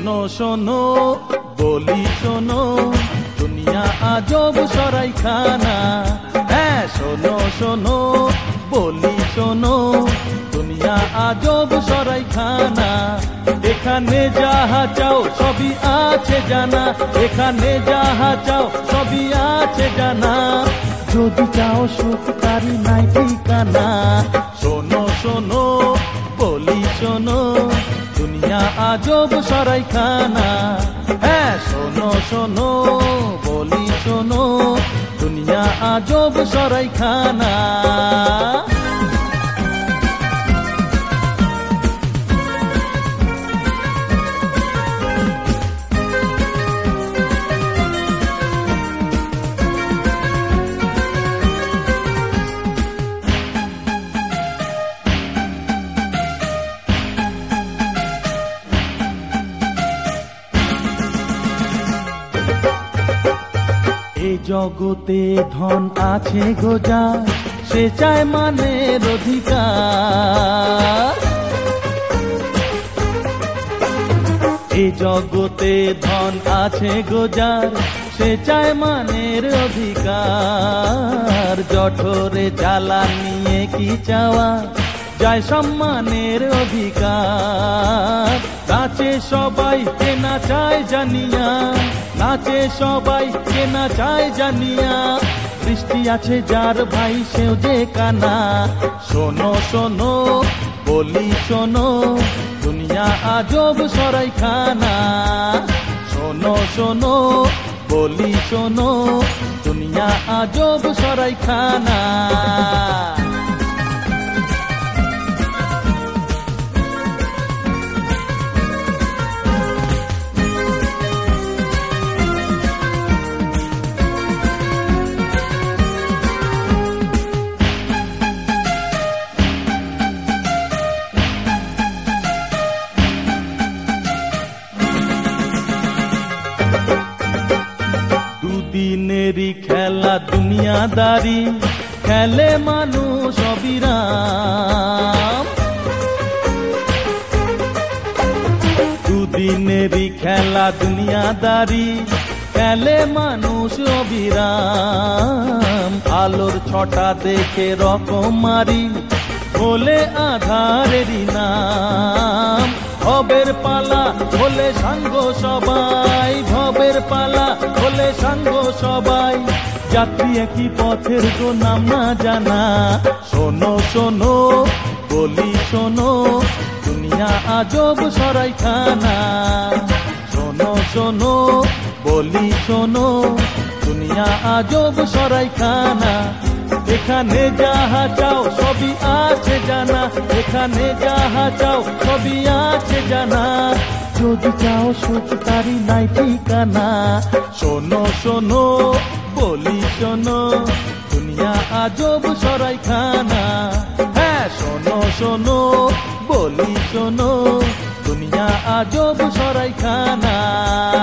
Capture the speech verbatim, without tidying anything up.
শোনো শোনো বলি শোনো, দুনিয়া আজব সরাইখানা। হ্যাঁ শোনো শোনো বলি শোনো, দুনিয়া আজব সরাইখানা। এখানে যাহা চাও সবই আছে জানা, এখানে যাহা চাও সবই আছে জানা। যদি চাও সুখ তারি নাই ঠিকানা। শোনো শোনো বলি শোনো, দুনিয়া আজব সরাইখানা। হ্যাঁ শোনো শোনো বলি শোনো, দুনিয়া আজব সরাইখানা। এ জগতে ধন আছে গোজা, সে চায় মানের অধিকার। এ জগতে ধন আছে গোজার, সে চায় মানের অধিকার। জঠরে জ্বালা নিয়ে কি চাওয়া যায় সম্মানের অধিকার। নাচে সবাই কেনা চায় জানিয়া, নাচে সবাই কেনা চায় জানিয়া। দৃষ্টি আছে যার ভাই সেও যে কানা। শোনো শোনো বলি শোনো, দুনিয়া আজব সরাইখানা। শোনো শোনো বলি শোনো, দুনিয়া আজব সরাইখানা। দুদিনেরই খেলা দুনিয়াদারি, খেলে মানুষ অবিরাম। দুদিনেরই খেলা দুনিয়াদারি, খেলে মানুষ অবিরাম। আলোর ছটা দেখে রকমারি, বলে আধারেরই নাম। ভবের পালা হলে সাঙ্গ সবাই, ভবের পালা হলে সাঙ্গ সবাই। যাত্রী একই পথের গো নাম না জানা। শোনো শোনো বলি শোনো, দুনিয়া আজব সরাইখানা। শোনো শোনো বলি শোনো, দুনিয়া আজব সরাইখানা। এখানে যাহা চাও সবই আছে জানা, এখানে যাহা চাও সবই আছে জানা। যদি চাও সুখ তারি নাই ঠিকানা। শোনো শোনো বলি শোনো, দুনিয়া আজব সরাইখানা। হ্যাঁ শোনো শোনো বলি শোনো, দুনিয়া আজব সরাইখানা।